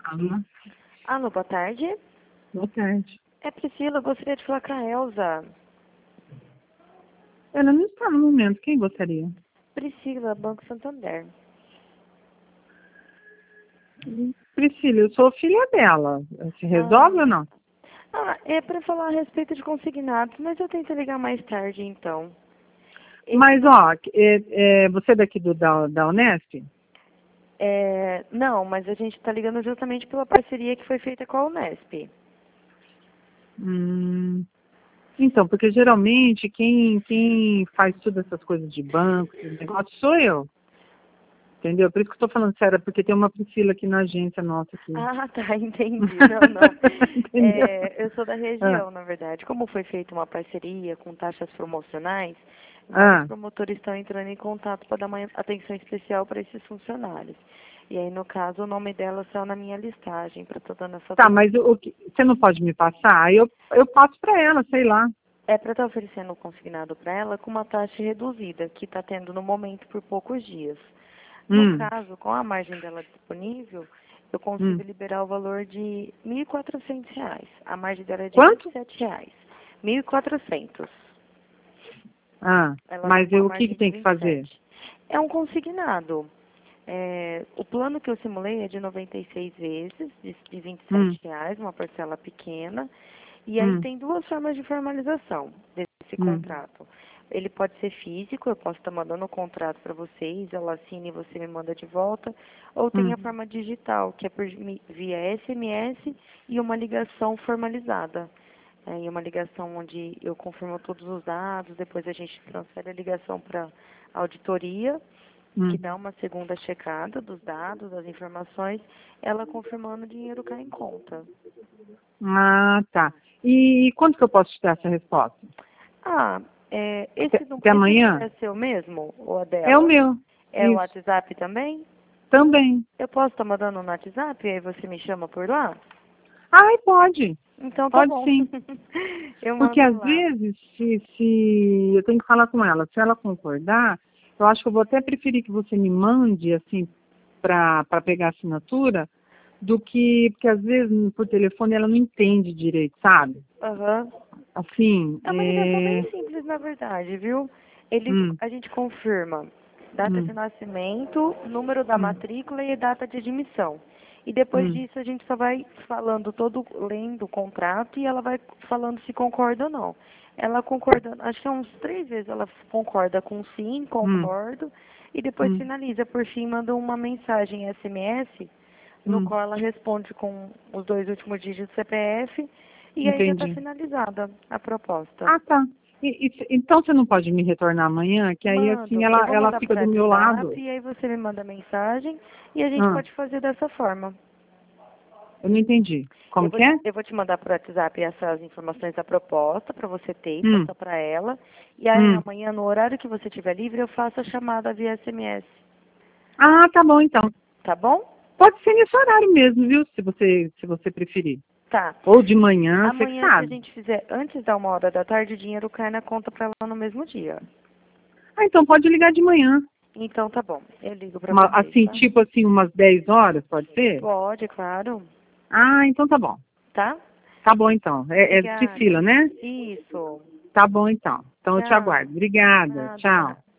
Alô, Alô, boa tarde. boa tarde. É Priscila, eu gostaria de falar com a Elza. Ela não está no momento. Quem gostaria? Priscila, Banco Santander. Priscila, eu sou filha dela. Se resolve ou não? É para falar a respeito de consignados, mas eu tento ligar mais tarde, então. Mas, ó, você é daqui da Unesp? Não, mas a gente está ligando justamente pela parceria que foi feita com a Unesp. Então, porque geralmente quem faz todas essas coisas de banco, esses negócios, sou eu. Entendeu? Por isso que eu estou falando sério, porque tem uma Priscila aqui na agência nossa aqui. Ah, tá, entendi. Não. Entendeu? Eu sou da Ah, região, na verdade. Como foi feita uma parceria com taxas promocionais, vários ah, promotores estão entrando em contato para dar uma atenção especial para esses funcionários. E aí, no caso, o nome dela saiu na minha listagem, para estar dando essa tá, atenção. mas você não pode me passar? Aí eu passo para ela, sei lá. É para estar oferecendo o consignado para ela com uma taxa reduzida, que está tendo no momento por poucos dias. No Hum, caso, com a margem dela disponível, eu hum. consigo liberar o valor de R$ 1.400. A margem dela é de R$ Quanto? 27. 1.400. Ah, Ela tem mas uma o que margem de tem que vinte e fazer? sete. É um consignado. O plano que eu simulei é de 96 vezes, de R$ Hum, 27, uma parcela pequena. E aí hum, tem duas formas de formalização desse hum, contrato. Ele pode ser físico, eu posso estar mandando o contrato para vocês, ela assina e você me manda de volta. Ou tem hum. a forma digital, que é via SMS e uma ligação formalizada. E uma ligação onde eu confirmo todos os dados, depois a gente transfere a ligação para a auditoria, que Hum. dá uma segunda checada dos dados, das informações, ela confirmando o dinheiro cai em conta. Ah, tá. E quando que eu posso te dar essa resposta? Ah, Até, esse até número amanhã? é seu mesmo ou é É o dela? meu. É o Isso. WhatsApp também? Também. Eu posso estar mandando no WhatsApp e aí você me chama por lá? Ai, pode. Então tá Pode bom. sim. Eu Porque mando às lá. vezes, se eu tenho que falar com ela, se ela concordar, eu acho que eu vou até preferir que você me mande, assim, para pegar a assinatura, porque às vezes por telefone ela não entende direito, sabe? Aham. Assim, É uma ligação bem simples, na verdade, viu? hum, A gente confirma data de hum, nascimento, número da hum, matrícula e data de admissão. E depois hum, disso a gente só vai falando todo, lendo o contrato e ela vai falando se concorda ou não. Ela concorda, acho que é uns 3 vezes ela concorda com sim, hum, concordo, e depois hum, finaliza, por fim, manda uma mensagem SMS, no hum. qual ela responde com os 2 últimos dígitos do CPF, e aí já está Entendi. finalizada a proposta. Ah, tá. Então você não pode me retornar amanhã, que aí assim Mando. Eu vou ela mandar fica por do meu WhatsApp lado. e aí você me manda mensagem e a gente Ah, pode fazer dessa forma. eu não entendi. Como que é? Eu vou te mandar por WhatsApp essas informações da proposta para você ter e Hum, passar para ela. E aí hum. amanhã, no horário que você estiver livre, eu faço a chamada via SMS. Ah, tá bom então. Tá bom? Pode ser nesse horário mesmo, viu? Se você preferir. Tá. Ou de manhã, você que Amanhã, se a sabe. gente fizer antes da 1 hora da tarde, o dinheiro cai na conta para ela no mesmo dia. Ah, então pode ligar de manhã. Então tá bom. Eu ligo para vocês, Assim, tá? tipo assim, umas 10 horas, pode ser? Pode, claro. Ah, então tá bom. Tá? Tá bom então. É Obrigada. Priscila, né? Isso. Tá bom então. Então eu te Tchau. aguardo. Obrigada. Nada. Tchau.